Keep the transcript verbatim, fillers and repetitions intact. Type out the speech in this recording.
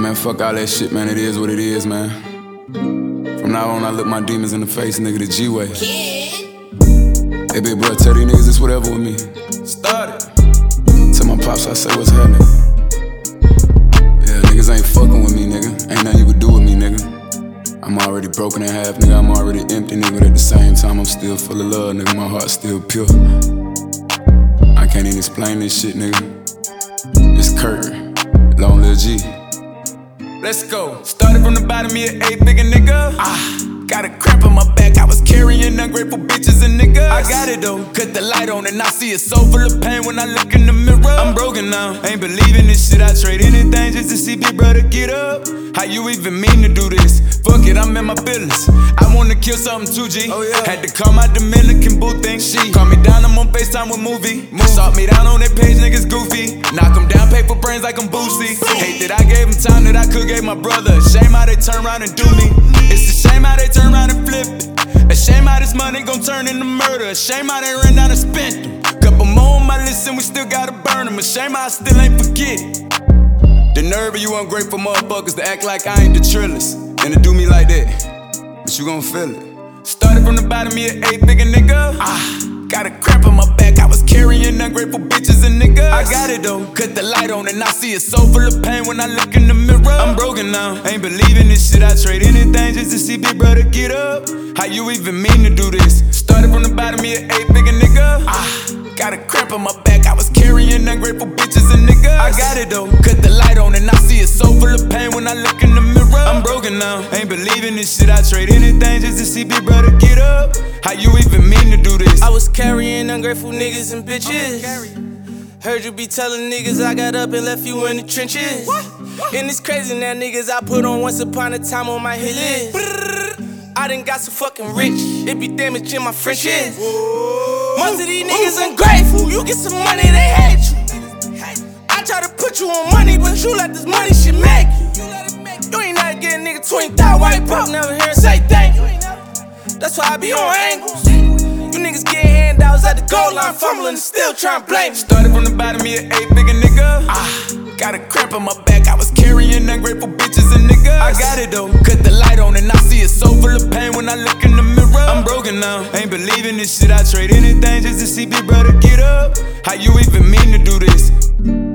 man, fuck all that shit, man. It is what it is, man. From now on, I look my demons in the face, nigga, the G-way. Hey, big bro, tell these niggas it's whatever with me. Started. Tell my pops I say what's happening. Yeah, niggas ain't fucking with me, nigga. Ain't nothing you could do with me, nigga. I'm already broken in half, nigga. I'm already empty, nigga. But at the same time, I'm still full of love, nigga. My heart's still pure. I can't even explain this shit, nigga. It's Kurt, Long Lil G. Let's go. Started from the bottom, me an eight bigger nigga. Ah, got a cramp on my back. I was carrying ungrateful bitches and niggas. I got it though. Cut the light on and I see a soul full of pain when I look in the mirror. I'm broken now. Ain't believing this shit. I trade anything just to see big brother get up. How you even mean to do this? Fuck it, I'm in my feelings. I wanna kill something too, G. Oh, yeah. Had to call my Dominican boo thing. She call me down, I'm on FaceTime with movie. Move. Sought me down on that page, niggas goofy. Knock him down, pay for brains like I'm Boosie. Hate that I gave him time that I could give my brother. Shame how they turn around and do me. It's a shame how they turn around and flip it. A shame how this money gon' turn into murder. A shame how they ran down and spent them. Couple more on my list and we still gotta burn them. A shame how I still ain't forget it. The nerve of you ungrateful motherfuckers to act like I ain't the trillest and to do me like that, but you gon' feel it. Started from the bottom, me an eight bigger nigga. Ah, got a cramp on my back. I was carrying ungrateful bitches and niggas. I got it though. Cut the light on and I see a soul full of pain when I look in the mirror. I'm broken now. Ain't believing this shit. I trade anything just to see big brother get up. How you even mean to do this? Started from the bottom, me an eight bigger nigga. Ah, got a cramp on my back. I was carrying ungrateful bitches and niggas. I got it though. Cut the light on and I see a soul full of pain when I look in the mirror. I'm broken now. Ain't believing this shit. I trade anything just to see big brother get up. How you even mean to do this? I was carrying ungrateful niggas and bitches. Heard you be telling niggas I got up and left you in the trenches. And it's crazy now, niggas I put on once upon a time on my hit list. I done got so fucking rich, it be damaging my friendships. Most of these niggas ungrateful, you get some money, they hate you. I try to put you on money, but you let this money shit make you. You ain't never get a nigga twenty thousand white broke, never hear him say thank you. That's why I be on angles. You niggas get handouts at the goal line, fumbling and still tryna blame me. Started from the bottom, me an eight bigger nigga. Ah, got a cramp on my back. I was carrying ungrateful bitches and niggas. I got it though. Cut the light on and I see a soul full of pain when I look in the mirror. I'm broken now. Ain't believing this shit. I trade anything just to see big brother get up. How you even mean to do this?